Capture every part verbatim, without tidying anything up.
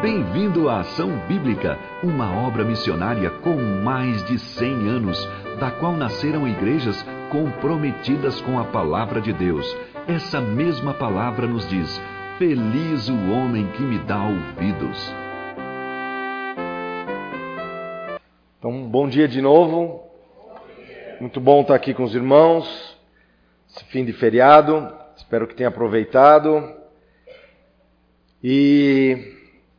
Bem-vindo à Ação Bíblica, uma obra missionária com mais de cem anos, da qual nasceram igrejas comprometidas com a Palavra de Deus. Essa mesma palavra nos diz: feliz o homem que me dá ouvidos. Então, bom dia de novo. Muito bom estar aqui com os irmãos. Esse fim de feriado. Espero que tenha aproveitado. E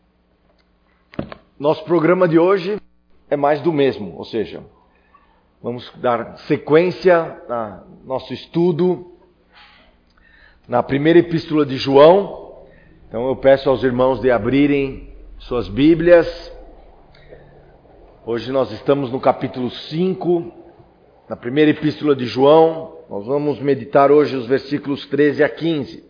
nosso programa de hoje é mais do mesmo, ou seja, vamos dar sequência a nosso estudo na primeira epístola de João. Então eu peço aos irmãos de abrirem suas Bíblias. Hoje nós estamos no capítulo cinco, na primeira epístola de João. Nós vamos meditar hoje os versículos treze a quinze.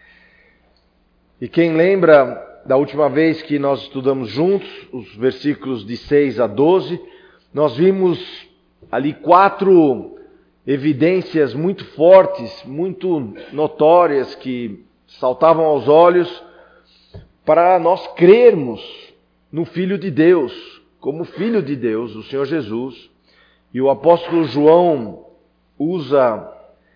E quem lembra da última vez que nós estudamos juntos, os versículos de seis a doze, nós vimos ali quatro evidências muito fortes, muito notórias, que saltavam aos olhos para nós crermos no Filho de Deus, como Filho de Deus, o Senhor Jesus. E o apóstolo João usa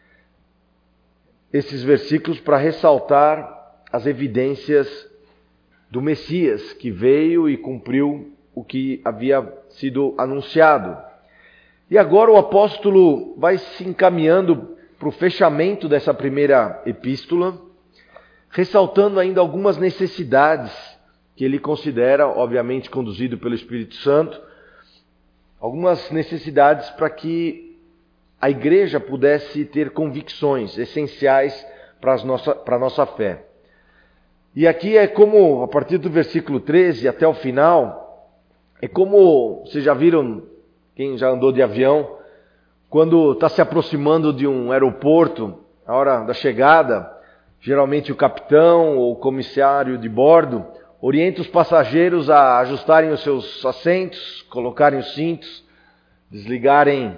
esses versículos para ressaltar as evidências do Messias, que veio e cumpriu o que havia sido anunciado. E agora o apóstolo vai se encaminhando para o fechamento dessa primeira epístola, ressaltando ainda algumas necessidades que ele considera, obviamente conduzido pelo Espírito Santo, algumas necessidades para que a igreja pudesse ter convicções essenciais para a nossa, para a nossa fé. E aqui é como, a partir do versículo treze até o final, é como, vocês já viram, quem já andou de avião, quando está se aproximando de um aeroporto, a hora da chegada, geralmente o capitão ou o comissário de bordo orienta os passageiros a ajustarem os seus assentos, colocarem os cintos, desligarem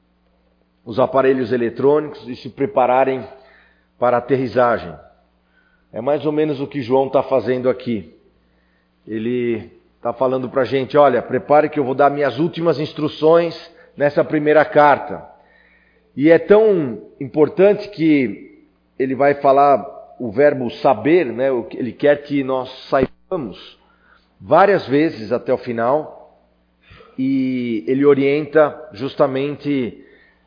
os aparelhos eletrônicos e se prepararem para a aterrissagem. É mais ou menos o que João está fazendo aqui. Ele está falando para a gente: olha, prepare que eu vou dar minhas últimas instruções nessa primeira carta. E é tão importante que ele vai falar o verbo saber, né? Ele quer que nós saibamos várias vezes até o final. E ele orienta justamente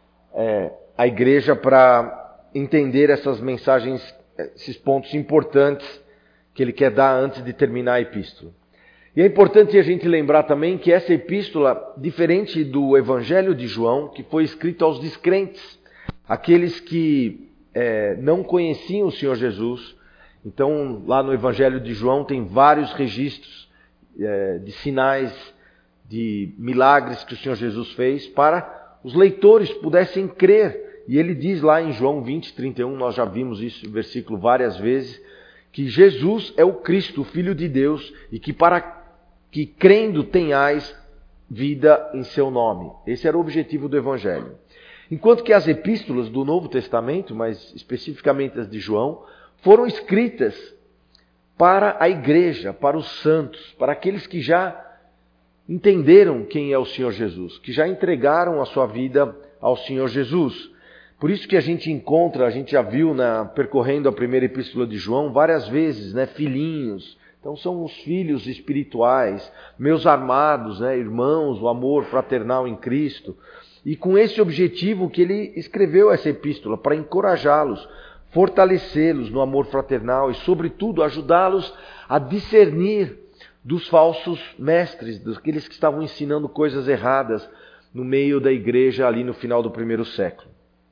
é, a igreja para entender essas mensagens, esses pontos importantes que ele quer dar antes de terminar a epístola. E é importante a gente lembrar também que essa epístola, diferente do Evangelho de João, que foi escrito aos descrentes, aqueles que é, não conheciam o Senhor Jesus. Então, lá no Evangelho de João tem vários registros é, de sinais, de milagres que o Senhor Jesus fez, para os leitores pudessem crer. E ele diz lá em João vinte, trinta e um, nós já vimos isso no versículo várias vezes, que Jesus é o Cristo, o Filho de Deus, e que para que crendo tenhais vida em seu nome. Esse era o objetivo do Evangelho. Enquanto que as epístolas do Novo Testamento, mas especificamente as de João, foram escritas para a igreja, para os santos, para aqueles que já entenderam quem é o Senhor Jesus, que já entregaram a sua vida ao Senhor Jesus. Por isso que a gente encontra, a gente já viu na, percorrendo a primeira epístola de João várias vezes, né, filhinhos. Então são os filhos espirituais, meus amados, né, irmãos, o amor fraternal em Cristo. E com esse objetivo que ele escreveu essa epístola, para encorajá-los, fortalecê-los no amor fraternal e, sobretudo, ajudá-los a discernir dos falsos mestres, daqueles que estavam ensinando coisas erradas no meio da igreja ali no final do primeiro século.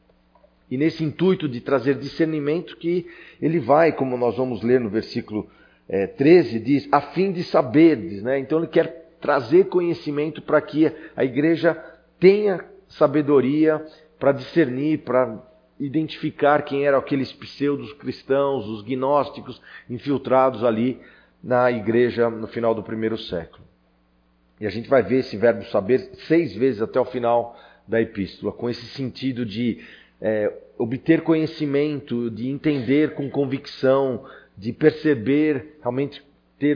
E nesse intuito de trazer discernimento que ele vai, como nós vamos ler no versículo é, treze, diz, a fim de saberdes, né? Então ele quer trazer conhecimento para que a igreja tenha sabedoria para discernir, para identificar quem eram aqueles pseudos cristãos, os gnósticos infiltrados ali na igreja no final do primeiro século. E a gente vai ver esse verbo saber seis vezes até o final da epístola, com esse sentido de É, obter conhecimento, de entender com convicção, de perceber, realmente ter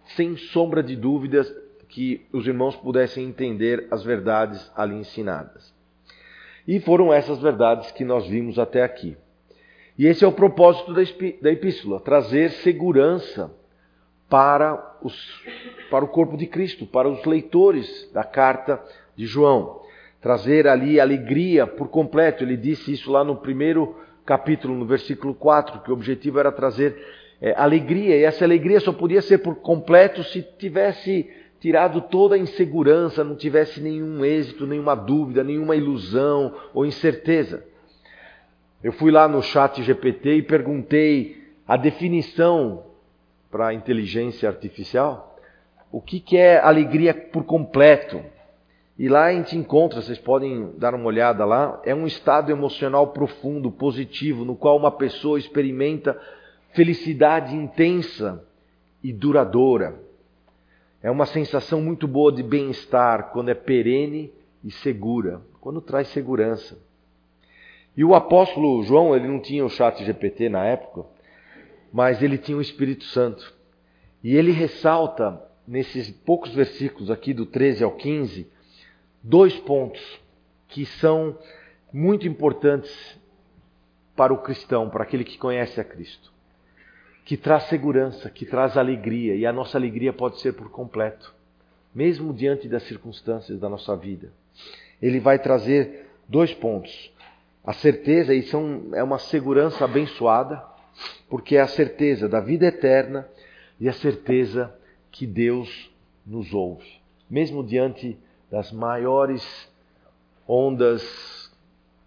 sem sombra de dúvidas, que os irmãos pudessem entender as verdades ali ensinadas. E foram essas verdades que nós vimos até aqui. E esse é o propósito da epístola, trazer segurança para, os, para o corpo de Cristo, para os leitores da carta de João. Trazer ali alegria por completo. Ele disse isso lá no primeiro capítulo, no versículo quatro, que o objetivo era trazer é, alegria. E essa alegria só podia ser por completo se tivesse tirado toda a insegurança, não tivesse nenhum êxito, nenhuma dúvida, nenhuma ilusão ou incerteza. Eu fui lá no chat G P T e perguntei a definição para a inteligência artificial, o que, que é alegria por completo. E lá a gente encontra, vocês podem dar uma olhada lá, é um estado emocional profundo, positivo, no qual uma pessoa experimenta felicidade intensa e duradoura. É uma sensação muito boa de bem-estar, quando é perene e segura, quando traz segurança. E o apóstolo João, ele não tinha o chat G P T na época, mas ele tinha o Espírito Santo. E ele ressalta, nesses poucos versículos aqui, do treze ao quinze, dois pontos que são muito importantes para o cristão, para aquele que conhece a Cristo. Que traz segurança, que traz alegria. E a nossa alegria pode ser por completo, mesmo diante das circunstâncias da nossa vida. Ele vai trazer dois pontos. A certeza, e são, é uma segurança abençoada, porque é a certeza da vida eterna e a certeza que Deus nos ouve. Mesmo diante das maiores ondas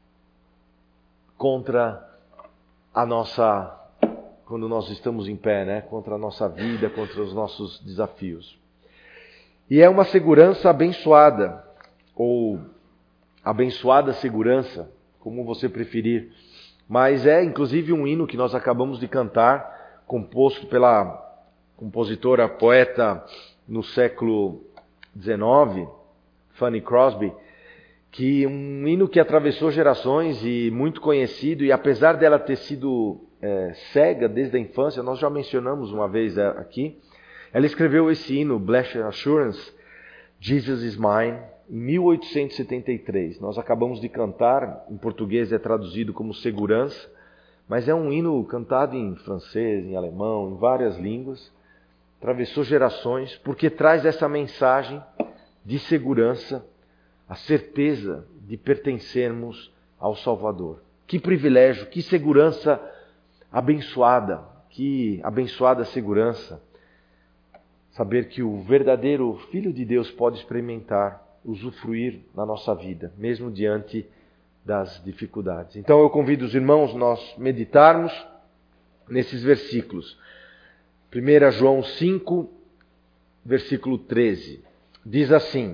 contra a nossa, quando nós estamos em pé, né? Contra a nossa vida, contra os nossos desafios. E é uma segurança abençoada, ou abençoada segurança, como você preferir. Mas é inclusive um hino que nós acabamos de cantar, composto pela compositora, poeta no século dezenove, Fanny Crosby, que um hino que atravessou gerações e muito conhecido, e apesar dela ter sido é, cega desde a infância, nós já mencionamos uma vez aqui, ela escreveu esse hino, Blessed Assurance, Jesus is Mine, em mil oitocentos e setenta e três. Nós acabamos de cantar, em português é traduzido como segurança, mas é um hino cantado em francês, em alemão, em várias línguas, atravessou gerações, porque traz essa mensagem de segurança, a certeza de pertencermos ao Salvador. Que privilégio, que segurança abençoada, que abençoada segurança. Saber que o verdadeiro Filho de Deus pode experimentar, usufruir na nossa vida, mesmo diante das dificuldades. Então eu convido os irmãos nós meditarmos nesses versículos. primeiro João cinco, versículo treze. Diz assim: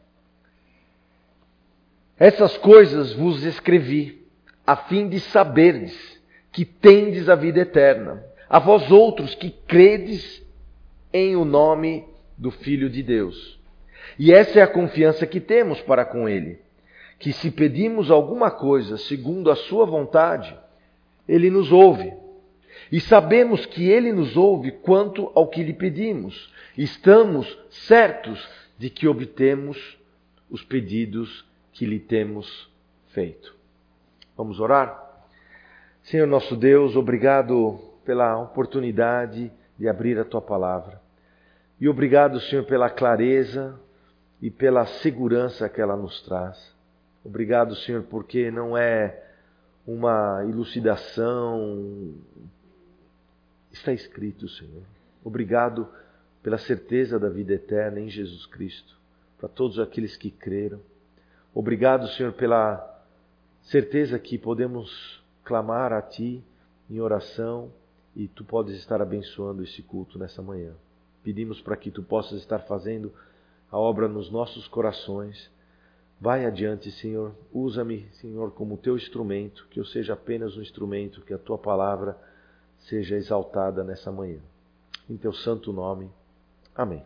essas coisas vos escrevi, a fim de saberdes que tendes a vida eterna, a vós outros que credes em o nome do Filho de Deus. E essa é a confiança que temos para com Ele, que se pedimos alguma coisa segundo a sua vontade, Ele nos ouve. E sabemos que Ele nos ouve quanto ao que lhe pedimos. Estamos certos de que obtemos os pedidos que lhe temos feito. Vamos orar? Senhor nosso Deus, obrigado pela oportunidade de abrir a Tua Palavra. E obrigado, Senhor, pela clareza e pela segurança que ela nos traz. Obrigado, Senhor, porque não é uma elucidação. Está escrito, Senhor. Obrigado pela certeza da vida eterna em Jesus Cristo, para todos aqueles que creram. Obrigado, Senhor, pela certeza que podemos clamar a Ti em oração e Tu podes estar abençoando esse culto nessa manhã. Pedimos para que Tu possas estar fazendo a obra nos nossos corações. Vai adiante, Senhor. Usa-me, Senhor, como Teu instrumento, que eu seja apenas um instrumento, que a Tua palavra seja exaltada nessa manhã. Em Teu santo nome. Amém.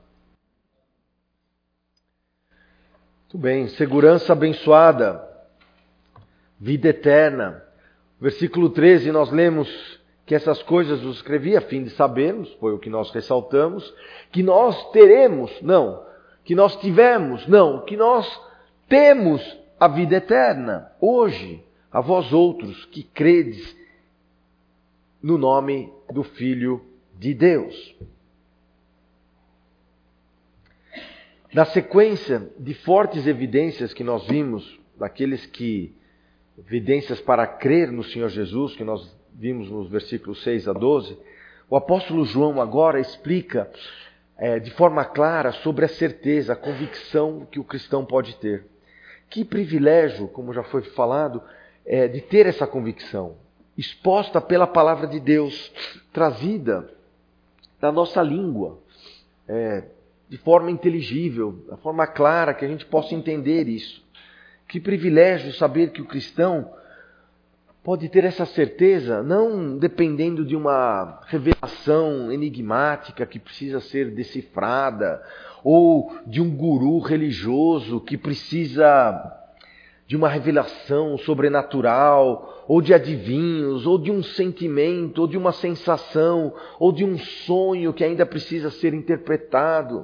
Muito bem. Segurança abençoada. Vida eterna. Versículo treze nós lemos que essas coisas vos escrevi a fim de sabermos, foi o que nós ressaltamos, que nós teremos, não, que nós tivemos, não, que nós temos a vida eterna, hoje, a vós outros que credes no nome do Filho de Deus. Na sequência de fortes evidências que nós vimos, daqueles que, evidências para crer no Senhor Jesus, que nós vimos nos versículos seis a doze, o apóstolo João agora explica é, de forma clara sobre a certeza, a convicção que o cristão pode ter. Que privilégio, como já foi falado, é, de ter essa convicção, exposta pela palavra de Deus, trazida da nossa língua, é, de forma inteligível, da forma clara, que a gente possa entender isso. Que privilégio saber que o cristão pode ter essa certeza, não dependendo de uma revelação enigmática que precisa ser decifrada, ou de um guru religioso que precisa de uma revelação sobrenatural, ou de adivinhos, ou de um sentimento, ou de uma sensação, ou de um sonho que ainda precisa ser interpretado.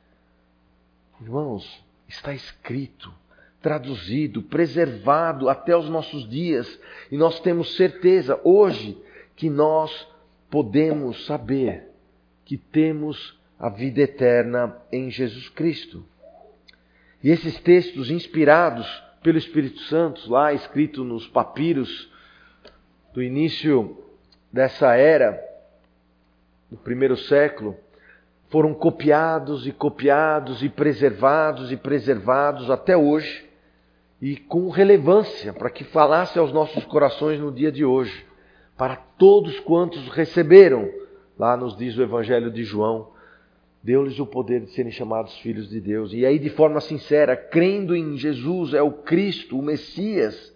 Irmãos, está escrito, traduzido, preservado até os nossos dias. E nós temos certeza hoje que nós podemos saber que temos a vida eterna em Jesus Cristo. E esses textos inspirados pelo Espírito Santo, lá escrito nos papiros do início dessa era, no primeiro século, foram copiados e copiados e preservados e preservados até hoje, e com relevância, para que falasse aos nossos corações no dia de hoje, para todos quantos receberam, lá nos diz o Evangelho de João, deu-lhes o poder de serem chamados filhos de Deus. E aí, de forma sincera, crendo em Jesus, é o Cristo, o Messias,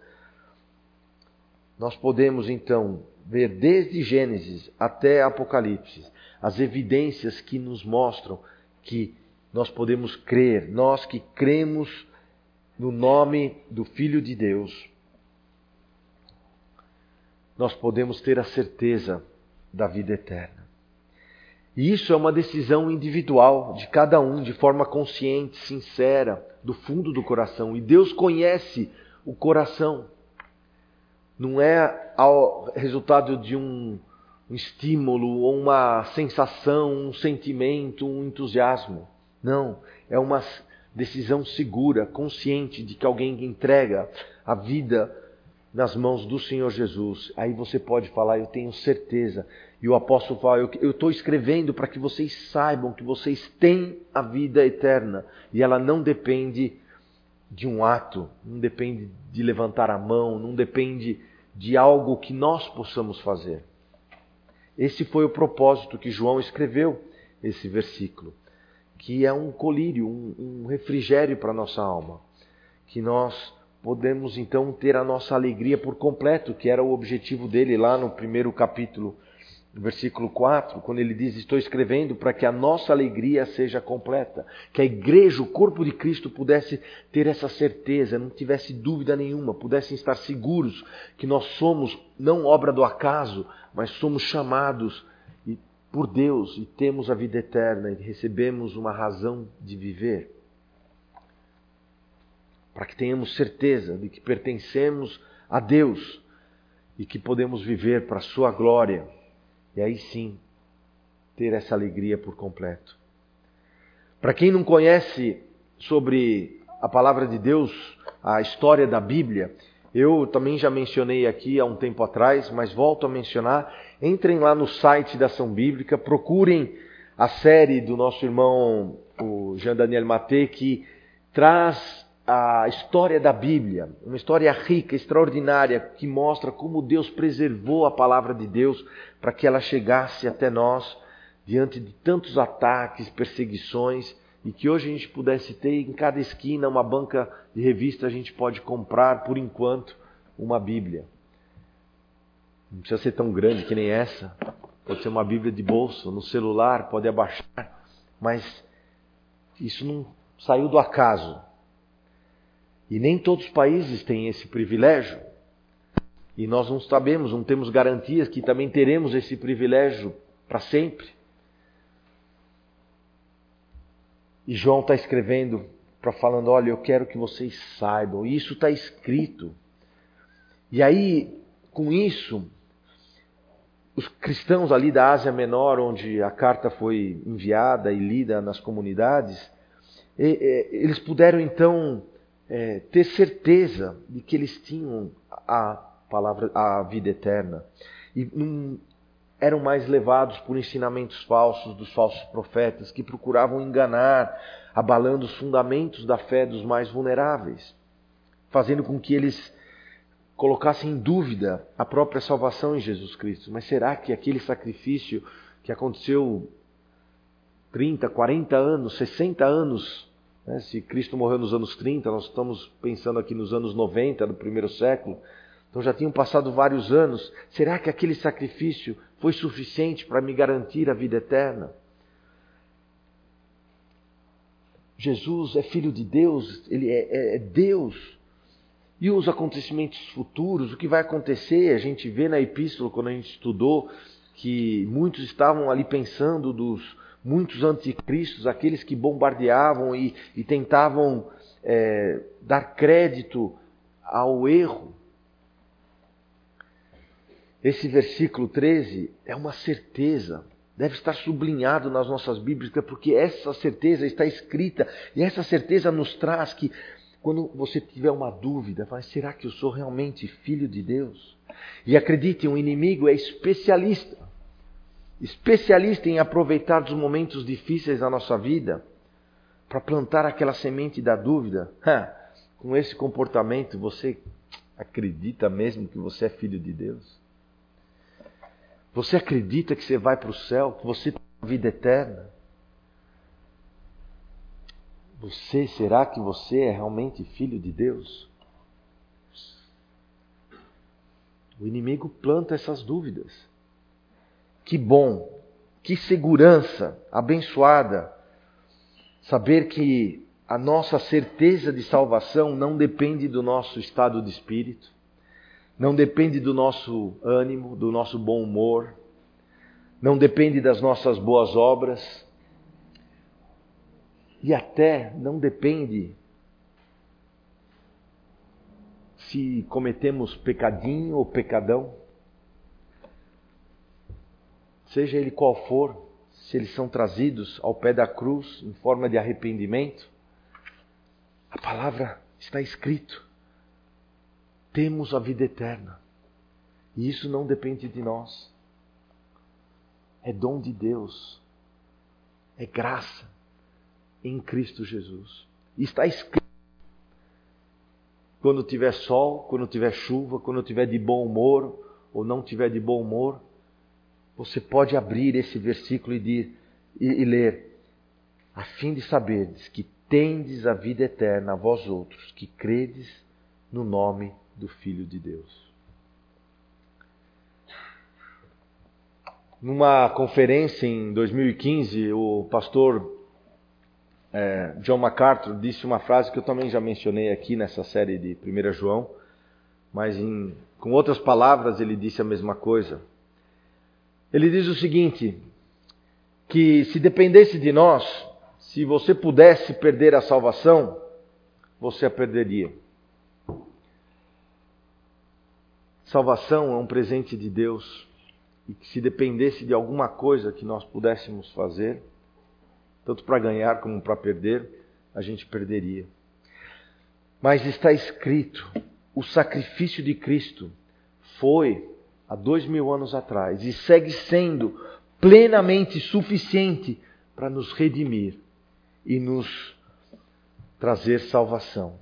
nós podemos então ver desde Gênesis até Apocalipse as evidências que nos mostram que nós podemos crer, nós que cremos no nome do Filho de Deus, nós podemos ter a certeza da vida eterna. E isso é uma decisão individual de cada um, de forma consciente, sincera, do fundo do coração. E Deus conhece o coração. Não é ao resultado de um, um estímulo, ou uma sensação, um sentimento, um entusiasmo. Não, é uma decisão segura, consciente de que alguém entrega a vida nas mãos do Senhor Jesus. Aí você pode falar, eu tenho certeza. E o apóstolo fala, eu estou escrevendo para que vocês saibam que vocês têm a vida eterna. E ela não depende de um ato, não depende de levantar a mão, não depende de algo que nós possamos fazer. Esse foi o propósito que João escreveu, esse versículo. Que é um colírio, um, um refrigério para a nossa alma. Que nós podemos então ter a nossa alegria por completo, que era o objetivo dele lá no primeiro capítulo, versículo quatro, quando ele diz, estou escrevendo para que a nossa alegria seja completa. Que a igreja, o corpo de Cristo, pudesse ter essa certeza, não tivesse dúvida nenhuma, pudessem estar seguros que nós somos não obra do acaso, mas somos chamados por Deus e temos a vida eterna e recebemos uma razão de viver. Para que tenhamos certeza de que pertencemos a Deus e que podemos viver para a sua glória. E aí sim, ter essa alegria por completo. Para quem não conhece sobre a palavra de Deus, a história da Bíblia, eu também já mencionei aqui há um tempo atrás, mas volto a mencionar. Entrem lá no site da Ação Bíblica, procurem a série do nosso irmão, o Jean Daniel Maté, que traz a história da Bíblia, uma história rica, extraordinária, que mostra como Deus preservou a palavra de Deus para que ela chegasse até nós diante de tantos ataques, perseguições, e que hoje a gente pudesse ter em cada esquina uma banca de revista, a gente pode comprar por enquanto uma Bíblia. Não precisa ser tão grande que nem essa, pode ser uma Bíblia de bolso, no celular, pode abaixar, mas isso não saiu do acaso. E nem todos os países têm esse privilégio. E nós não sabemos, não temos garantias que também teremos esse privilégio para sempre. E João está escrevendo, para falando, olha, eu quero que vocês saibam. E isso está escrito. E aí, com isso, os cristãos ali da Ásia Menor, onde a carta foi enviada e lida nas comunidades, eles puderam então é, ter certeza de que eles tinham a palavra, a vida eterna. E não eram mais levados por ensinamentos falsos dos falsos profetas que procuravam enganar, abalando os fundamentos da fé dos mais vulneráveis, fazendo com que eles colocassem em dúvida a própria salvação em Jesus Cristo. Mas será que aquele sacrifício que aconteceu trinta, quarenta anos, sessenta anos, né? Se Cristo morreu nos anos trinta, nós estamos pensando aqui nos anos noventa do primeiro século, então já tinham passado vários anos. Será que aquele sacrifício foi suficiente para me garantir a vida eterna? Jesus é Filho de Deus, Ele é, é, é Deus. E os acontecimentos futuros, o que vai acontecer, a gente vê na epístola, quando a gente estudou, que muitos estavam ali pensando dos muitos anticristos, aqueles que bombardeavam e, e tentavam é, dar crédito ao erro. Esse versículo treze é uma certeza, deve estar sublinhado nas nossas Bíblias, porque essa certeza está escrita, e essa certeza nos traz que quando você tiver uma dúvida, vai, será que eu sou realmente filho de Deus? E acredite, um inimigo é especialista, especialista em aproveitar dos momentos difíceis da nossa vida para plantar aquela semente da dúvida. Ha, com esse comportamento, você acredita mesmo que você é filho de Deus? Você acredita que você vai para o céu, que você tem a vida eterna? Você, será que você é realmente filho de Deus? O inimigo planta essas dúvidas. Que bom, que segurança abençoada saber que a nossa certeza de salvação não depende do nosso estado de espírito, não depende do nosso ânimo, do nosso bom humor, não depende das nossas boas obras. E até não depende se cometemos pecadinho ou pecadão. Seja ele qual for, se eles são trazidos ao pé da cruz em forma de arrependimento, a palavra está escrito. Temos a vida eterna. E isso não depende de nós. É dom de Deus. É graça. Em Cristo Jesus. E está escrito. Quando tiver sol, quando tiver chuva, quando tiver de bom humor ou não tiver de bom humor, você pode abrir esse versículo e, dir, e, e ler, a fim de saberdes que tendes a vida eterna a vós outros, que credes no nome do Filho de Deus. Numa conferência em dois mil e quinze, o pastor É, John MacArthur disse uma frase que eu também já mencionei aqui nessa série de primeiro João, mas em, com outras palavras ele disse a mesma coisa. Ele diz o seguinte, que se dependesse de nós, se você pudesse perder a salvação, você a perderia. Salvação é um presente de Deus, e que se dependesse de alguma coisa que nós pudéssemos fazer, tanto para ganhar como para perder, a gente perderia. Mas está escrito, o sacrifício de Cristo foi há dois mil anos atrás e segue sendo plenamente suficiente para nos redimir e nos trazer salvação.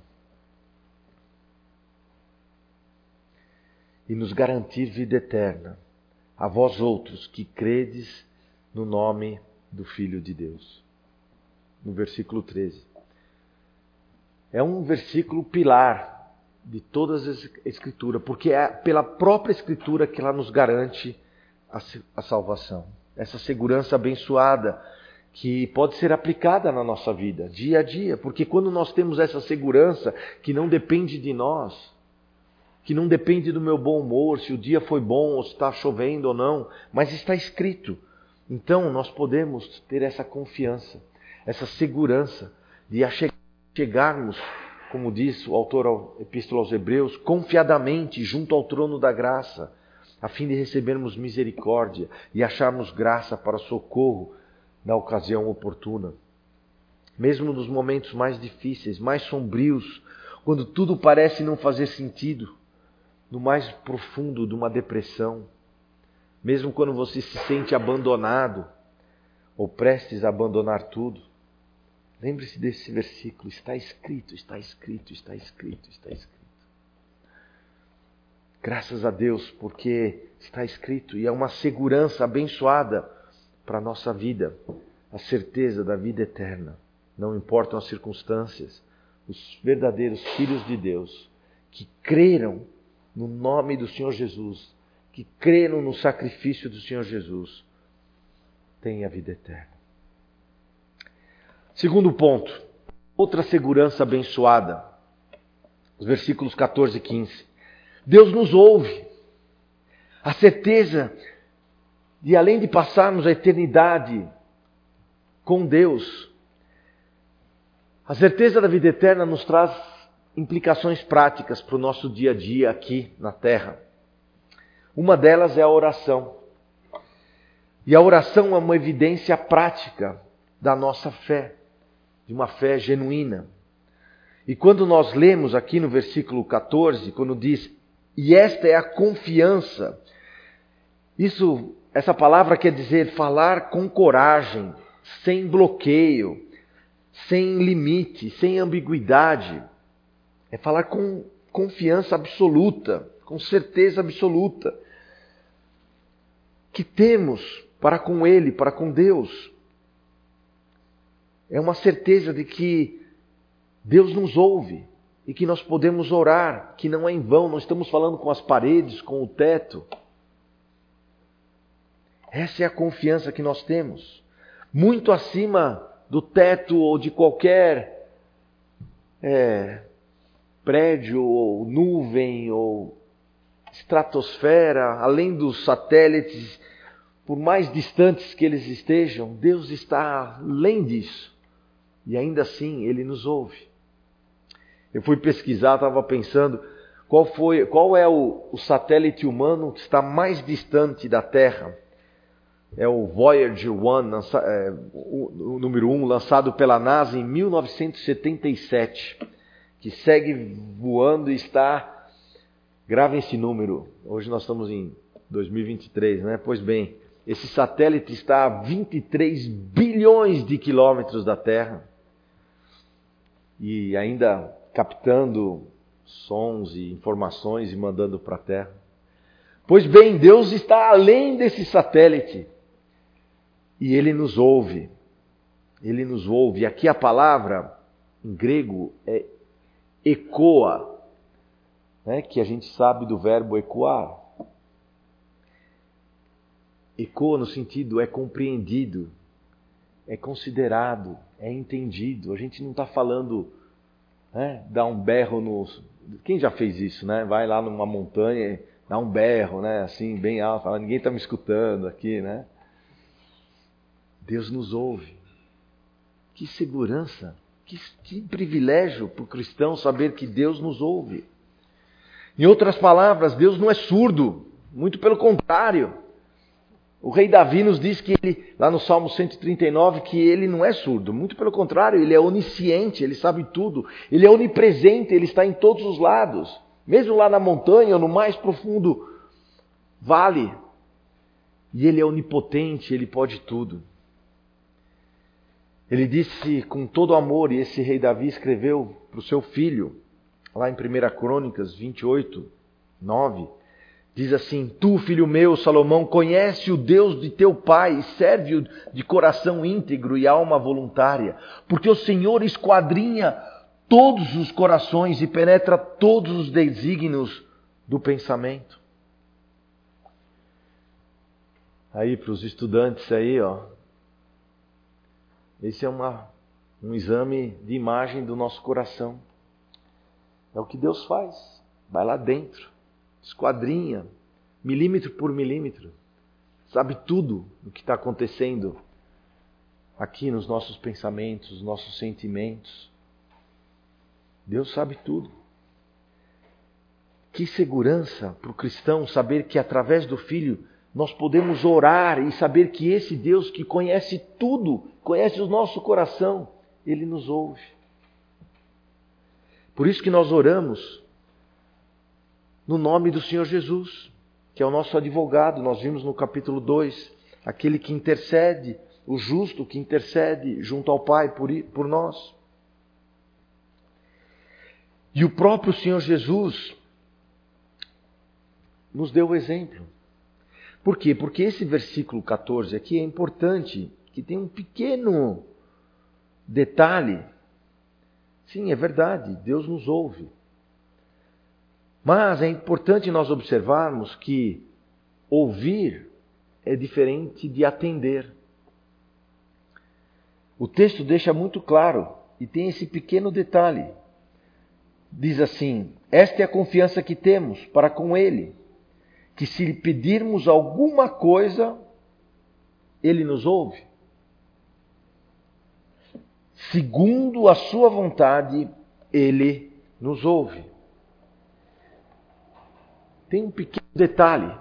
E nos garantir vida eterna, a vós outros que credes no nome do Filho de Deus. No versículo treze. É um versículo pilar de toda a Escritura, porque é pela própria Escritura que ela nos garante a, a salvação. Essa segurança abençoada que pode ser aplicada na nossa vida, dia a dia. Porque quando nós temos essa segurança que não depende de nós, que não depende do meu bom humor, se o dia foi bom ou se está chovendo ou não, mas está escrito. Então nós podemos ter essa confiança, essa segurança de chegarmos, como diz o autor da Epístola aos Hebreus, confiadamente junto ao trono da graça, a fim de recebermos misericórdia e acharmos graça para socorro na ocasião oportuna. Mesmo nos momentos mais difíceis, mais sombrios, quando tudo parece não fazer sentido, no mais profundo de uma depressão, mesmo quando você se sente abandonado ou prestes a abandonar tudo, lembre-se desse versículo, está escrito, está escrito, está escrito, está escrito. Graças a Deus, porque está escrito e é uma segurança abençoada para a nossa vida, a certeza da vida eterna. Não importam as circunstâncias, os verdadeiros filhos de Deus, que creram no nome do Senhor Jesus, que creram no sacrifício do Senhor Jesus, têm a vida eterna. Segundo ponto, outra segurança abençoada, os versículos catorze e quinze. Deus nos ouve. A certeza de, além de passarmos a eternidade com Deus, a certeza da vida eterna nos traz implicações práticas para o nosso dia a dia aqui na Terra. Uma delas é a oração. E a oração é uma evidência prática da nossa fé, de uma fé genuína. E quando nós lemos aqui no versículo catorze, quando diz, e esta é a confiança, isso, essa palavra quer dizer falar com coragem, sem bloqueio, sem limite, sem ambiguidade. É falar com confiança absoluta, com certeza absoluta, que temos para com Ele, para com Deus. É uma certeza de que Deus nos ouve e que nós podemos orar, que não é em vão, não estamos falando com as paredes, com o teto. Essa é a confiança que nós temos. Muito acima do teto ou de qualquer é, prédio ou nuvem ou estratosfera, além dos satélites, por mais distantes que eles estejam, Deus está além disso. E ainda assim Ele nos ouve. Eu fui pesquisar, estava pensando qual, foi, qual é o, o satélite humano que está mais distante da Terra. É o Voyager um, lança, é, o, o número um, lançado pela NASA em mil novecentos e setenta e sete, que segue voando e está... Grave esse número, hoje nós estamos em dois mil e vinte e três, né? Pois bem, esse satélite está a vinte e três bilhões de quilômetros da Terra e ainda captando sons e informações e mandando para a Terra. Pois bem, Deus está além desse satélite e Ele nos ouve. Ele nos ouve. E aqui a palavra em grego é ecoa, né, que a gente sabe do verbo ecoar. Ecoa no sentido é compreendido, é considerado, é entendido. A gente não está falando, né, dar um berro no... Quem já fez isso, né? Vai lá numa montanha e dá um berro, né, assim, bem alto, fala, ninguém está me escutando aqui, né? Deus nos ouve. Que segurança, que, que privilégio para o cristão saber que Deus nos ouve. Em outras palavras, Deus não é surdo, muito pelo contrário. O rei Davi nos diz que ele, lá no Salmo cento e trinta e nove, que ele não é surdo, muito pelo contrário, ele é onisciente, ele sabe tudo, ele é onipresente, ele está em todos os lados, mesmo lá na montanha ou no mais profundo vale. E ele é onipotente, ele pode tudo. Ele disse com todo amor, e esse rei Davi escreveu para o seu filho, lá em primeira Crônicas vinte e oito, nove, diz assim: Tu, filho meu, Salomão, conhece o Deus de teu pai e serve-o de coração íntegro e alma voluntária, porque o Senhor esquadrinha todos os corações e penetra todos os desígnios do pensamento. Aí, para os estudantes aí, ó, esse é uma, um exame de imagem do nosso coração. É o que Deus faz. Vai lá dentro. esquadrinha, milímetro por milímetro. Sabe tudo o que está acontecendo aqui nos nossos pensamentos, nos nossos sentimentos. Deus sabe tudo. Que segurança para o cristão saber que através do Filho nós podemos orar e saber que esse Deus que conhece tudo, conhece o nosso coração, Ele nos ouve. Por isso que nós oramos no nome do Senhor Jesus, que é o nosso advogado. Nós vimos no capítulo dois, aquele que intercede, o justo que intercede junto ao Pai por, por nós. E o próprio Senhor Jesus nos deu o exemplo. Por quê? Porque esse versículo catorze aqui é importante, que tem um pequeno detalhe. Sim, é verdade, Deus nos ouve. Mas é importante nós observarmos que ouvir é diferente de atender. O texto deixa muito claro, e tem esse pequeno detalhe. Diz assim: esta é a confiança que temos para com Ele, que se lhe pedirmos alguma coisa, Ele nos ouve. Segundo a sua vontade, Ele nos ouve. Tem um pequeno detalhe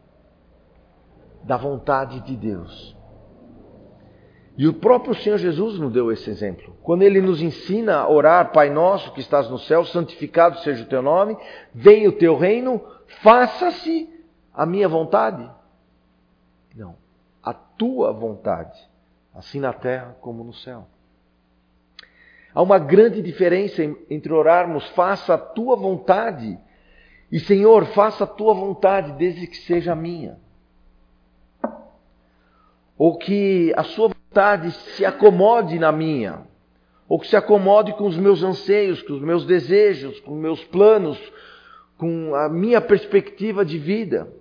da vontade de Deus. E o próprio Senhor Jesus nos deu esse exemplo. Quando Ele nos ensina a orar: Pai nosso que estás no céu, santificado seja o teu nome, venha o teu reino, faça-se a minha vontade. Não, a tua vontade, assim na terra como no céu. Há uma grande diferença entre orarmos: faça a tua vontade, e Senhor, faça a tua vontade, desde que seja a minha. Ou que a sua vontade se acomode na minha. Ou que se acomode com os meus anseios, com os meus desejos, com os meus planos, com a minha perspectiva de vida.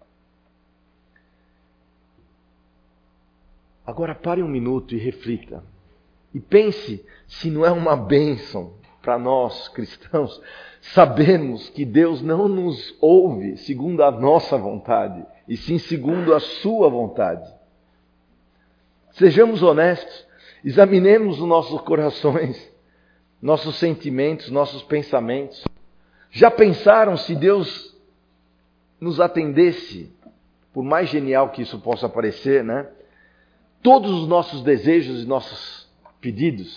Agora pare um minuto e reflita. E pense se não é uma bênção para nós cristãos sabermos que Deus não nos ouve segundo a nossa vontade, e sim segundo a sua vontade. Sejamos honestos, examinemos os nossos corações, nossos sentimentos, nossos pensamentos. Já pensaram se Deus nos atendesse, por mais genial que isso possa parecer, né? Todos os nossos desejos e nossos pedidos?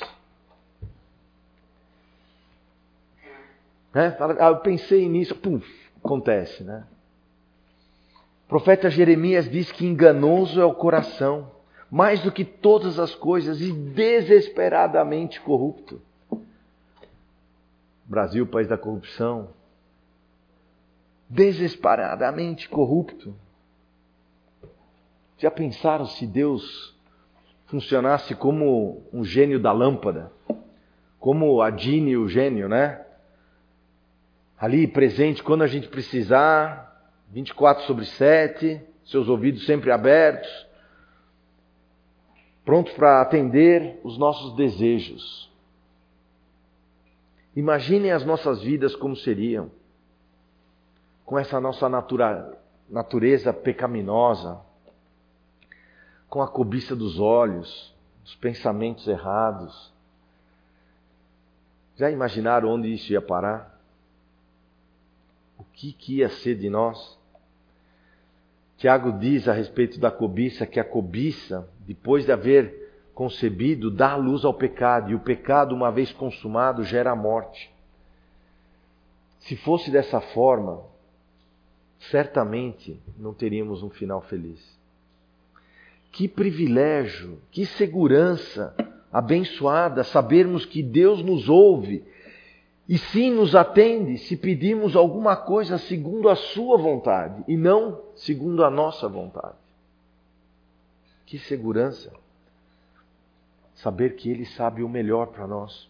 Né? Fala, ah, eu pensei nisso, pum, acontece, né? O profeta Jeremias diz que enganoso é o coração, mais do que todas as coisas, e desesperadamente corrupto. Brasil, país da corrupção. Desesperadamente corrupto. Já pensaram se Deus funcionasse como um gênio da lâmpada? Como a Dini, o gênio, né? Ali presente quando a gente precisar, vinte e quatro sobre sete, seus ouvidos sempre abertos, prontos para atender os nossos desejos. Imaginem as nossas vidas como seriam, com essa nossa natura, natureza pecaminosa, com a cobiça dos olhos, os pensamentos errados. Já imaginaram onde isso ia parar? O que, que ia ser de nós? Tiago diz a respeito da cobiça que a cobiça, depois de haver concebido, dá luz ao pecado, e o pecado, uma vez consumado, gera a morte. Se fosse dessa forma, certamente não teríamos um final feliz. Que privilégio, que segurança abençoada sabermos que Deus nos ouve e sim nos atende se pedirmos alguma coisa segundo a sua vontade e não segundo a nossa vontade. Que segurança saber que Ele sabe o melhor para nós.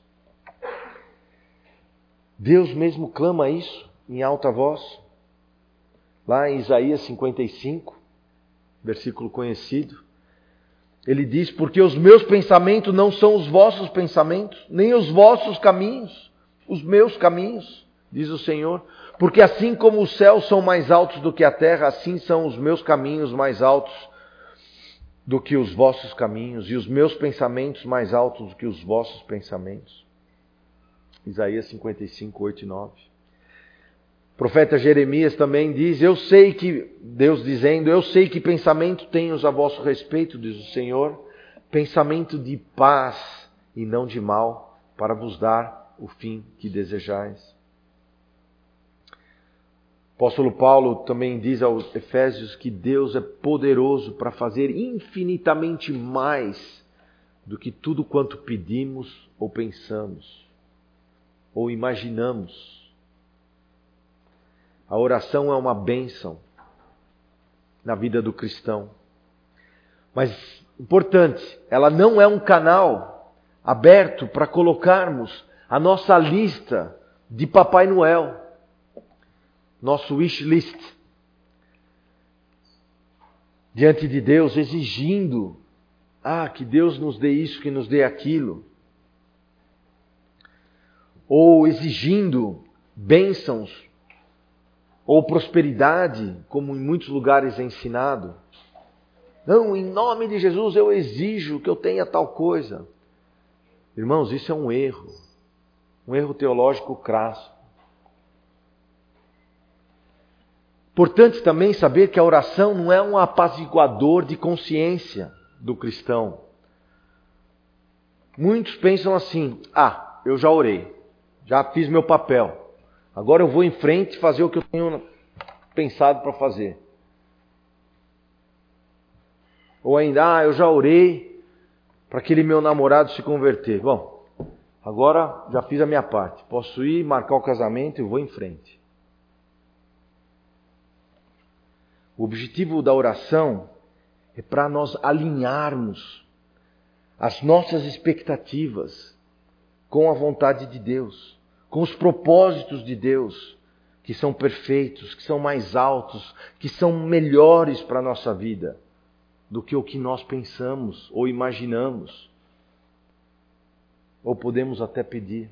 Deus mesmo clama isso em alta voz. Lá em Isaías cinquenta e cinco, versículo conhecido, Ele diz: porque os meus pensamentos não são os vossos pensamentos, nem os vossos caminhos, os meus caminhos, diz o Senhor. Porque assim como os céus são mais altos do que a terra, assim são os meus caminhos mais altos do que os vossos caminhos, e os meus pensamentos mais altos do que os vossos pensamentos. Isaías cinquenta e cinco, oito e nove. O profeta Jeremias também diz, eu sei que, Deus dizendo, eu sei que pensamento tenho a vosso respeito, diz o Senhor, pensamento de paz e não de mal, para vos dar o fim que desejais. O apóstolo Paulo também diz aos Efésios que Deus é poderoso para fazer infinitamente mais do que tudo quanto pedimos ou pensamos ou imaginamos. A oração é uma bênção na vida do cristão. Mas, importante, ela não é um canal aberto para colocarmos a nossa lista de Papai Noel. Nosso wish list. Diante de Deus, exigindo, ah, que Deus nos dê isso, que nos dê aquilo. Ou exigindo bênçãos, ou prosperidade, como em muitos lugares é ensinado. Não, em nome de Jesus eu exijo que eu tenha tal coisa. Irmãos, isso é um erro. Um erro teológico crasso. Importante também saber que a oração não é um apaziguador de consciência do cristão. Muitos pensam assim, ah, eu já orei, já fiz meu papel, agora eu vou em frente fazer o que eu tenho pensado para fazer. Ou ainda, ah, eu já orei para aquele meu namorado se converter. Bom, agora já fiz a minha parte, posso ir marcar o casamento e vou em frente. O objetivo da oração é para nós alinharmos as nossas expectativas com a vontade de Deus, com os propósitos de Deus, que são perfeitos, que são mais altos, que são melhores para a nossa vida do que o que nós pensamos ou imaginamos, ou podemos até pedir.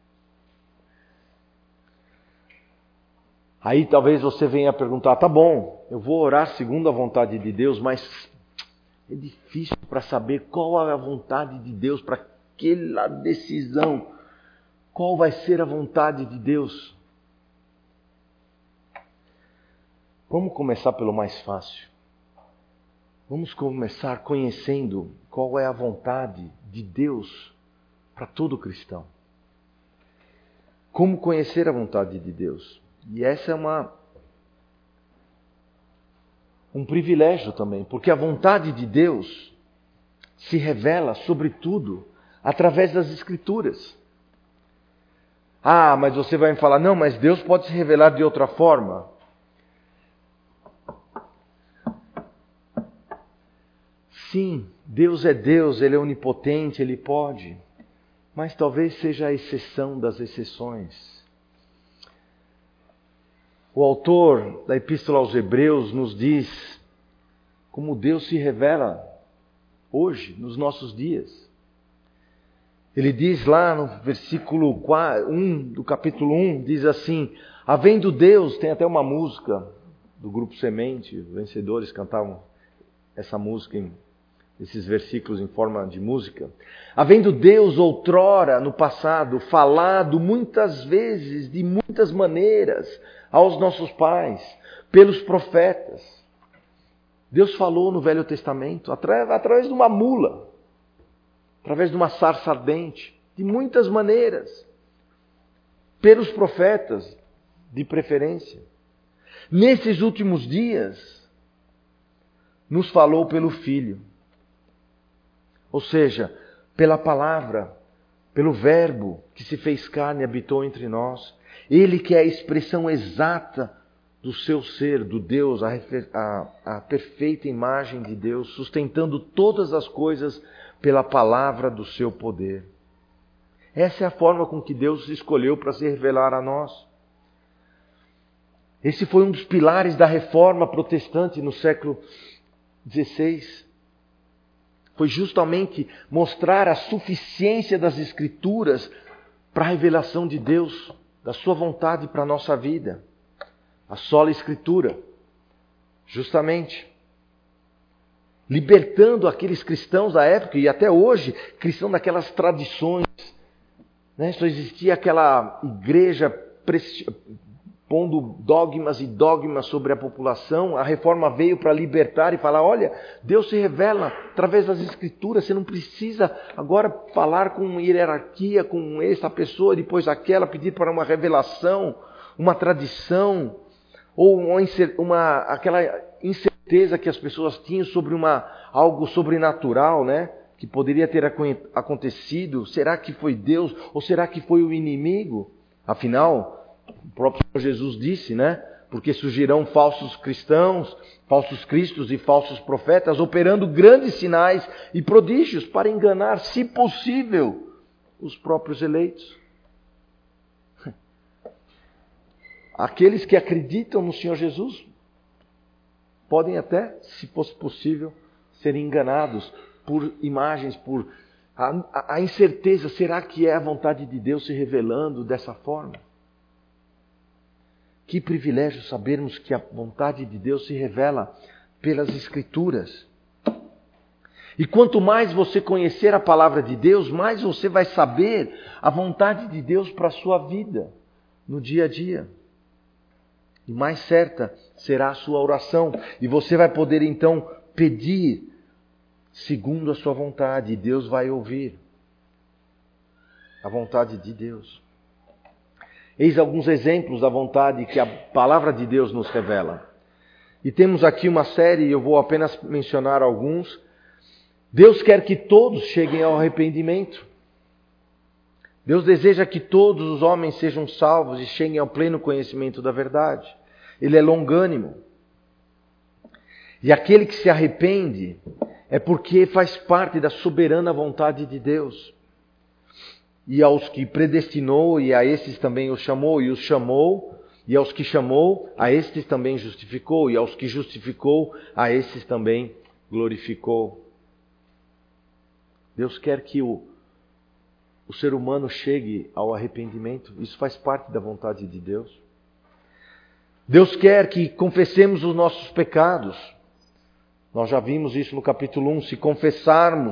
Aí talvez você venha perguntar, tá bom, eu vou orar segundo a vontade de Deus, mas é difícil para saber qual é a vontade de Deus para aquela decisão. Qual vai ser a vontade de Deus? Vamos começar pelo mais fácil. Vamos começar conhecendo qual é a vontade de Deus para todo cristão. Como conhecer a vontade de Deus? E essa é uma, um privilégio também, porque a vontade de Deus se revela, sobretudo, através das Escrituras. Ah, mas você vai me falar, não, mas Deus pode se revelar de outra forma. Sim, Deus é Deus, Ele é onipotente, Ele pode, mas talvez seja a exceção das exceções. O autor da Epístola aos Hebreus nos diz como Deus se revela hoje, nos nossos dias. Ele diz lá no versículo um do capítulo um, diz assim, havendo Deus, tem até uma música do grupo Semente, os vencedores cantavam essa música, em, esses versículos em forma de música. Havendo Deus outrora, no passado, falado muitas vezes, de muitas maneiras, aos nossos pais, pelos profetas. Deus falou no Velho Testamento, através, através de uma mula, através de uma sarça ardente, de muitas maneiras, pelos profetas, de preferência. Nesses últimos dias, nos falou pelo Filho, ou seja, pela palavra, pelo Verbo que se fez carne e habitou entre nós. Ele que é a expressão exata do seu ser, do Deus, a, a, a perfeita imagem de Deus, sustentando todas as coisas pela palavra do seu poder. Essa é a forma com que Deus escolheu para se revelar a nós. Esse foi um dos pilares da reforma protestante no século dezesseis. Foi justamente mostrar a suficiência das Escrituras para a revelação de Deus da sua vontade para a nossa vida. A sola Escritura, justamente, libertando aqueles cristãos da época e até hoje, cristãos daquelas tradições, né? Só existia aquela igreja preci... pondo dogmas e dogmas sobre a população. A reforma veio para libertar e falar, olha, Deus se revela através das Escrituras, você não precisa agora falar com hierarquia, com essa pessoa, depois aquela, pedir para uma revelação, uma tradição, ou uma, uma, aquela incerteza que as pessoas tinham sobre uma, algo sobrenatural, né? Que poderia ter acontecido. Será que foi Deus ou será que foi o inimigo? Afinal, o próprio Senhor Jesus disse, né? Porque surgirão falsos cristãos, falsos cristos e falsos profetas, operando grandes sinais e prodígios para enganar, se possível, os próprios eleitos. Aqueles que acreditam no Senhor Jesus podem até, se fosse possível, ser enganados por imagens, por a, a incerteza. Será que é a vontade de Deus se revelando dessa forma? Que privilégio sabermos que a vontade de Deus se revela pelas Escrituras. E quanto mais você conhecer a palavra de Deus, mais você vai saber a vontade de Deus para a sua vida, no dia a dia. E mais certa será a sua oração. E você vai poder então pedir segundo a sua vontade. E Deus vai ouvir a vontade de Deus. Eis alguns exemplos da vontade que a palavra de Deus nos revela. E temos aqui uma série, eu vou apenas mencionar alguns. Deus quer que todos cheguem ao arrependimento. Deus deseja que todos os homens sejam salvos e cheguem ao pleno conhecimento da verdade. Ele é longânimo. E aquele que se arrepende é porque faz parte da soberana vontade de Deus. E aos que predestinou, e a esses também os chamou, e os chamou, e aos que chamou, a estes também justificou, e aos que justificou, a esses também glorificou. Deus quer que o, o ser humano chegue ao arrependimento. Isso faz parte da vontade de Deus. Deus quer que confessemos os nossos pecados. Nós já vimos isso no capítulo um. Se confessarmos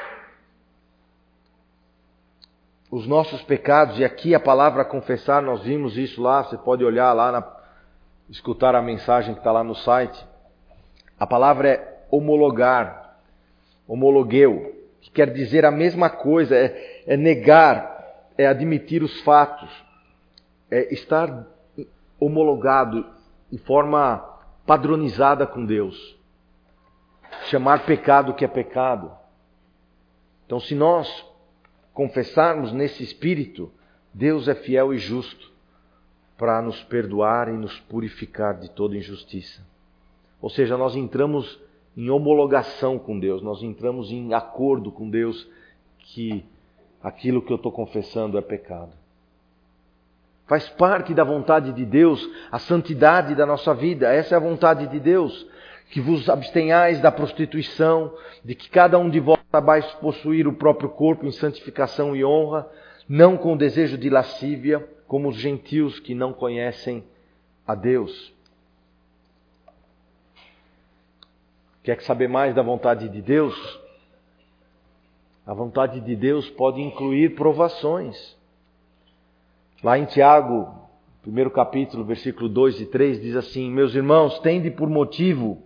os nossos pecados, e aqui a palavra confessar, nós vimos isso lá, você pode olhar lá, na, escutar a mensagem que está lá no site. A palavra é homologar, homologueu, que quer dizer a mesma coisa, é, é negar, é admitir os fatos, é estar homologado de forma padronizada com Deus. Chamar pecado que é pecado. Então, se nós confessarmos nesse espírito, Deus é fiel e justo para nos perdoar e nos purificar de toda injustiça. Ou seja, nós entramos em homologação com Deus, nós entramos em acordo com Deus que aquilo que eu estou confessando é pecado. Faz parte da vontade de Deus a santidade da nossa vida. Essa é a vontade de Deus. Que vos abstenhais da prostituição, de que cada um de vós saibais possuir o próprio corpo em santificação e honra, não com desejo de lascívia, como os gentios que não conhecem a Deus. Quer saber mais da vontade de Deus? A vontade de Deus pode incluir provações. Lá em Tiago, primeiro capítulo, versículo dois e três, diz assim: meus irmãos, tende por motivo,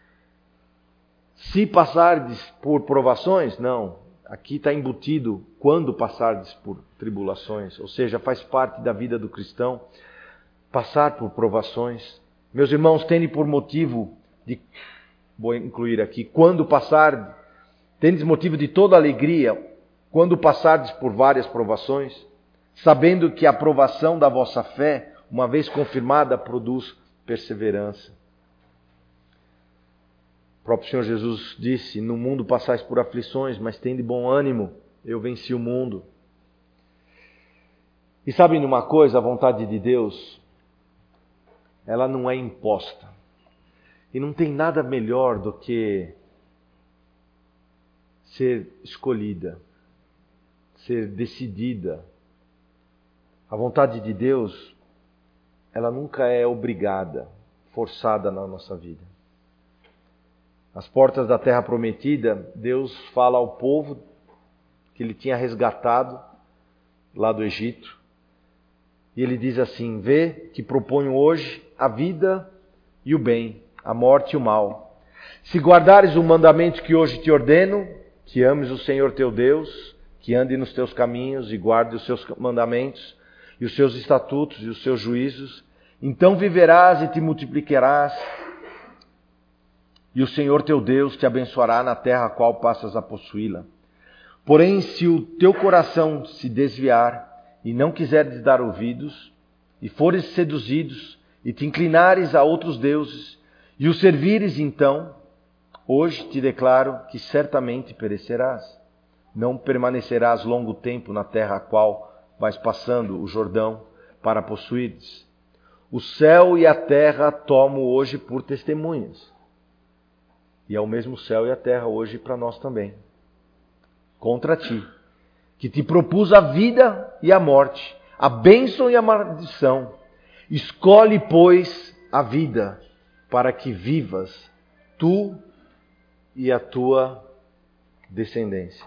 se passardes por provações, não, aqui está embutido quando passardes por tribulações, ou seja, faz parte da vida do cristão passar por provações. Meus irmãos, tende por motivo de, vou incluir aqui, quando passardes, tendes motivo de toda alegria, quando passardes por várias provações, sabendo que a provação da vossa fé, uma vez confirmada, produz perseverança. O próprio Senhor Jesus disse: no mundo passais por aflições, mas tende bom ânimo, eu venci o mundo. E sabem de uma coisa? A vontade de Deus, ela não é imposta. E não tem nada melhor do que ser escolhida, ser decidida A vontade de Deus, ela nunca é obrigada, forçada na nossa vida. As portas da terra prometida, Deus fala ao povo que Ele tinha resgatado lá do Egito. E Ele diz assim: vê que proponho hoje a vida e o bem, a morte e o mal. Se guardares o mandamento que hoje te ordeno, que ames o Senhor teu Deus, que ande nos teus caminhos e guarde os seus mandamentos e os seus estatutos e os seus juízos, então viverás e te multiplicarás, e o Senhor teu Deus te abençoará na terra a qual passas a possuí-la. Porém, se o teu coração se desviar e não quiseres dar ouvidos, e fores seduzidos e te inclinares a outros deuses, e os servires, então, hoje te declaro que certamente perecerás. Não permanecerás longo tempo na terra a qual vais passando o Jordão para possuires. O céu e a terra tomo hoje por testemunhas. E é o mesmo céu e a terra hoje para nós também. Contra ti, que te propus a vida e a morte, a bênção e a maldição. Escolhe, pois, a vida, para que vivas, tu e a tua descendência.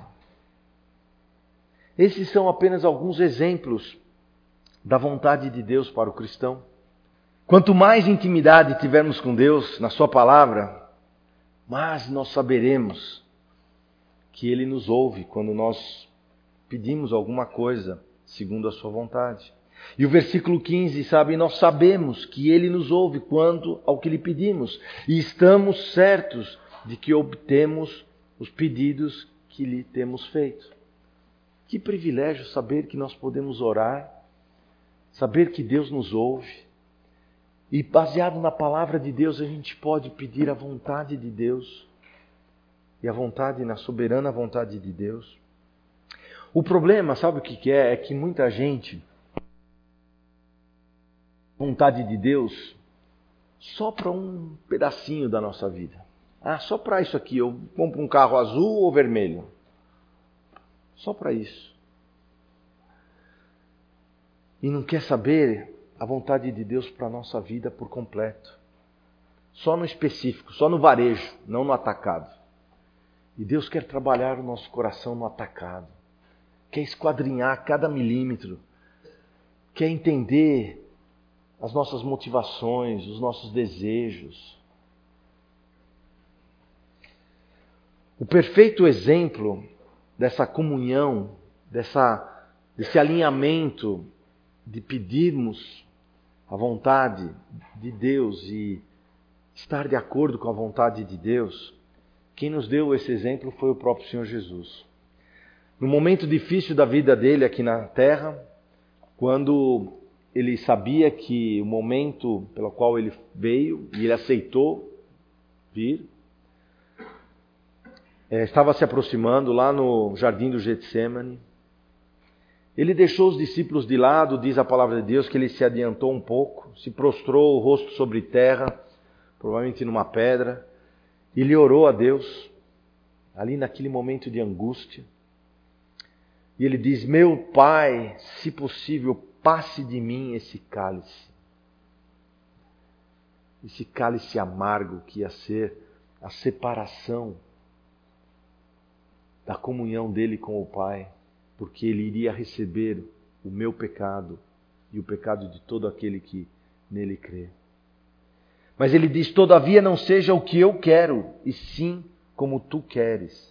Esses são apenas alguns exemplos da vontade de Deus para o cristão. Quanto mais intimidade tivermos com Deus na sua palavra, mais nós saberemos que Ele nos ouve quando nós pedimos alguma coisa segundo a sua vontade. E o versículo quinze, sabe, nós sabemos que Ele nos ouve quanto ao que lhe pedimos, e estamos certos de que obtemos os pedidos que lhe temos feito. Que privilégio saber que nós podemos orar, saber que Deus nos ouve, e baseado na palavra de Deus a gente pode pedir a vontade de Deus, e a vontade, na soberana vontade de Deus. O problema, sabe o que é? É que muita gente, vontade de Deus, só para um pedacinho da nossa vida. Ah, só para isso aqui, eu compro um carro azul ou vermelho. Só para isso. E não quer saber a vontade de Deus para a nossa vida por completo. Só no específico, só no varejo, não no atacado. E Deus quer trabalhar o nosso coração no atacado. Quer esquadrinhar cada milímetro. Quer entender as nossas motivações, os nossos desejos. O perfeito exemplo dessa comunhão, dessa, desse alinhamento de pedirmos a vontade de Deus e estar de acordo com a vontade de Deus, quem nos deu esse exemplo foi o próprio Senhor Jesus. No momento difícil da vida dele aqui na terra, quando ele sabia que o momento pelo qual ele veio e ele aceitou vir, é, estava se aproximando lá no jardim do Getsêmani. Ele deixou os discípulos de lado, diz a palavra de Deus, que ele se adiantou um pouco, se prostrou o rosto sobre terra, provavelmente numa pedra, e ele orou a Deus, ali naquele momento de angústia. E ele diz: meu Pai, se possível, passe de mim esse cálice. Esse cálice amargo que ia ser a separação da comunhão dele com o Pai, porque ele iria receber o meu pecado e o pecado de todo aquele que nele crê. Mas ele diz: todavia não seja o que eu quero, e sim como tu queres.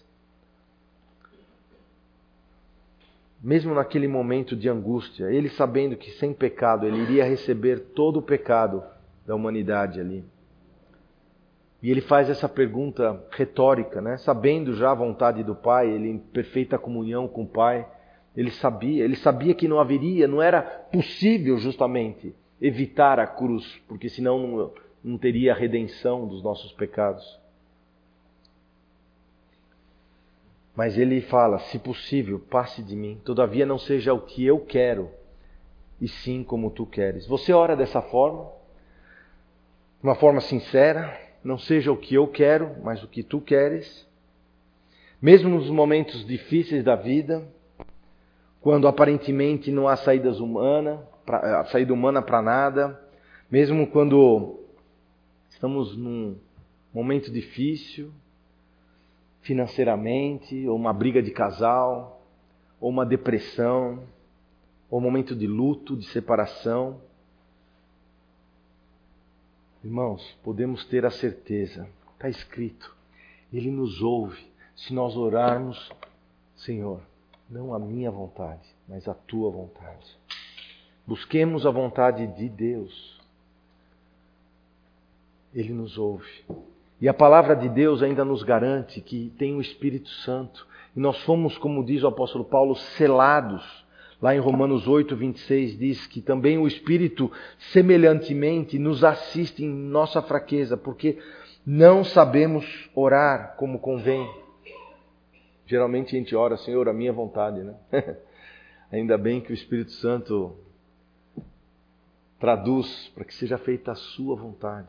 Mesmo naquele momento de angústia, ele sabendo que sem pecado ele iria receber todo o pecado da humanidade ali. E ele faz essa pergunta retórica, né? Sabendo já a vontade do Pai, ele em perfeita comunhão com o Pai, ele sabia, ele sabia que não haveria, não era possível justamente evitar a cruz, porque senão não, não teria a redenção dos nossos pecados. Mas ele fala: se possível, passe de mim, todavia não seja o que eu quero, e sim como tu queres. Você ora dessa forma? De uma forma sincera? Não seja o que eu quero, mas o que tu queres. Mesmo nos momentos difíceis da vida, quando aparentemente não há saídas humanas, pra, saída humana para nada, mesmo quando estamos num momento difícil, financeiramente, ou uma briga de casal, ou uma depressão, ou um momento de luto, de separação. Irmãos, podemos ter a certeza, está escrito, Ele nos ouve se nós orarmos, Senhor, não a minha vontade, mas a Tua vontade. Busquemos a vontade de Deus. Ele nos ouve. E a palavra de Deus ainda nos garante que tem o Espírito Santo. E nós fomos, como diz o apóstolo Paulo, selados. Lá em Romanos oito, vinte e seis diz que também o Espírito semelhantemente nos assiste em nossa fraqueza, porque não sabemos orar como convém. Geralmente a gente ora, Senhor, a minha vontade, né? Ainda bem que o Espírito Santo traduz para que seja feita a sua vontade.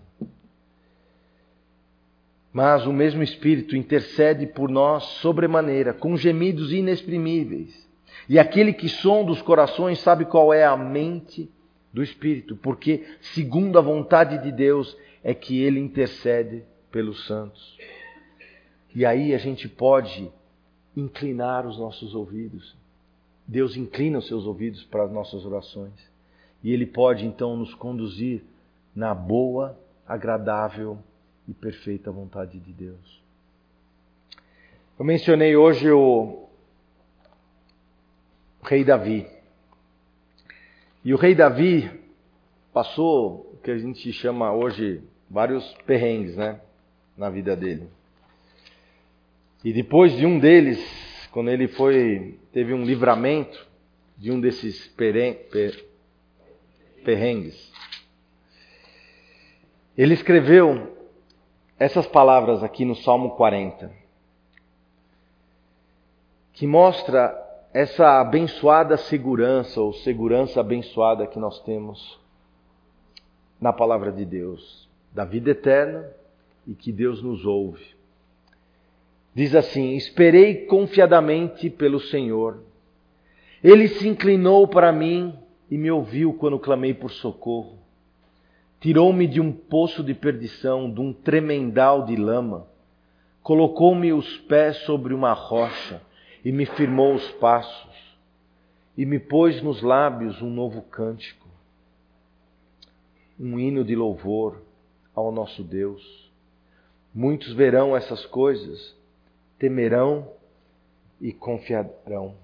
Mas o mesmo Espírito intercede por nós sobremaneira, com gemidos inexprimíveis. E aquele que sonda os corações sabe qual é a mente do Espírito, porque segundo a vontade de Deus é que Ele intercede pelos santos. E aí a gente pode inclinar os nossos ouvidos. Deus inclina os seus ouvidos para as nossas orações. E Ele pode então nos conduzir na boa, agradável e perfeita vontade de Deus. Eu mencionei hoje o rei Davi. E o rei Davi passou o que a gente chama hoje vários perrengues, né, na vida dele. E depois de um deles, quando ele foi teve um livramento de um desses perren, per, perrengues, ele escreveu essas palavras aqui no Salmo quarenta, que mostra essa abençoada segurança, ou segurança abençoada que nós temos na palavra de Deus, da vida eterna e que Deus nos ouve. Diz assim: esperei confiadamente pelo Senhor. Ele se inclinou para mim e me ouviu quando clamei por socorro. Tirou-me de um poço de perdição, de um tremendal de lama. Colocou-me os pés sobre uma rocha e me firmou os passos. E me pôs nos lábios um novo cântico, um hino de louvor ao nosso Deus. Muitos verão essas coisas, temerão e confiarão.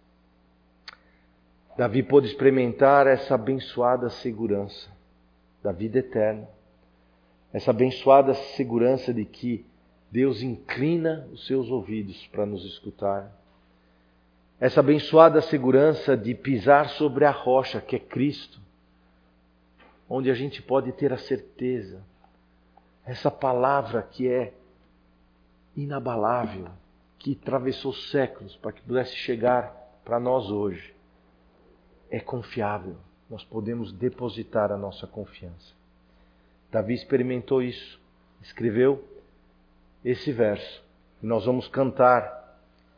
Davi pôde experimentar essa abençoada segurança da vida eterna, essa abençoada segurança de que Deus inclina os seus ouvidos para nos escutar, essa abençoada segurança de pisar sobre a rocha que é Cristo, onde a gente pode ter a certeza, essa palavra que é inabalável, que atravessou séculos para que pudesse chegar para nós hoje, é confiável. Nós podemos depositar a nossa confiança. Davi experimentou isso, escreveu esse verso, e nós vamos cantar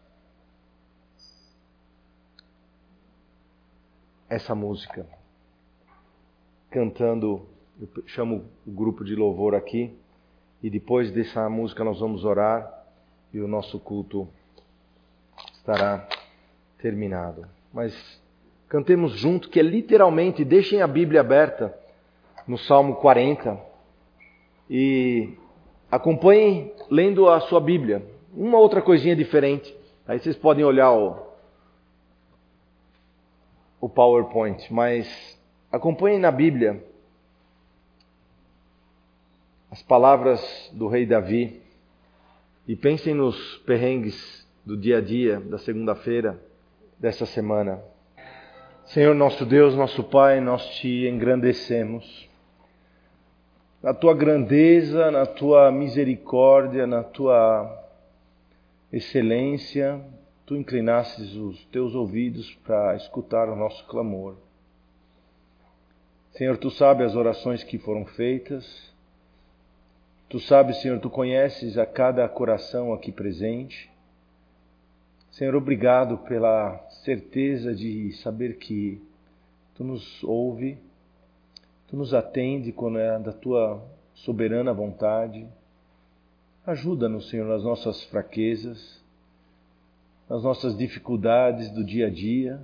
essa música, cantando. Eu chamo o grupo de louvor aqui, e depois dessa música nós vamos orar e o nosso culto estará terminado. Mas cantemos junto, que é literalmente, deixem a Bíblia aberta no Salmo quarenta e acompanhem lendo a sua Bíblia. Uma outra coisinha diferente, aí vocês podem olhar o, o PowerPoint, mas acompanhem na Bíblia as palavras do rei Davi e pensem nos perrengues do dia a dia, da segunda-feira, dessa semana. Senhor nosso Deus, nosso Pai, nós te engrandecemos. Na tua grandeza, na tua misericórdia, na tua excelência, tu inclinastes os teus ouvidos para escutar o nosso clamor. Senhor, tu sabes as orações que foram feitas. Tu sabes, Senhor, tu conheces a cada coração aqui presente. Senhor, obrigado pela certeza de saber que Tu nos ouve, Tu nos atende quando é da Tua soberana vontade. Ajuda-nos, Senhor, nas nossas fraquezas, nas nossas dificuldades do dia a dia,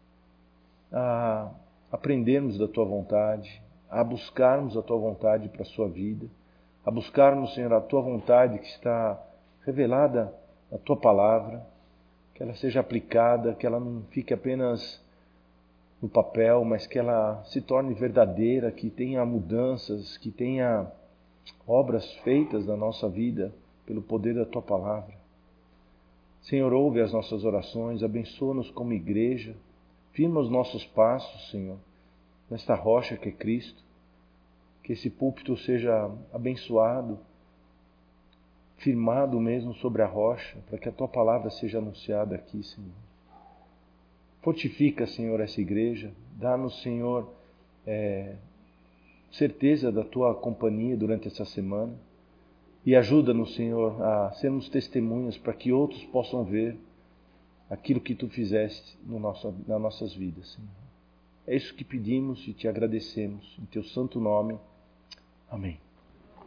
a aprendermos da Tua vontade, a buscarmos a Tua vontade para a sua vida, a buscarmos, Senhor, a Tua vontade que está revelada na Tua palavra, que ela seja aplicada, que ela não fique apenas no papel, mas que ela se torne verdadeira, que tenha mudanças, que tenha obras feitas na nossa vida pelo poder da Tua palavra. Senhor, ouve as nossas orações, abençoa-nos como igreja, firma os nossos passos, Senhor, nesta rocha que é Cristo, que esse púlpito seja abençoado, firmado mesmo sobre a rocha, para que a Tua palavra seja anunciada aqui, Senhor. Fortifica, Senhor, essa igreja, dá-nos, Senhor, é, certeza da Tua companhia durante essa semana e ajuda-nos, Senhor, a sermos testemunhas para que outros possam ver aquilo que Tu fizeste no nosso, nas nossas vidas, Senhor. É isso que pedimos e Te agradecemos, em Teu santo nome. Amém.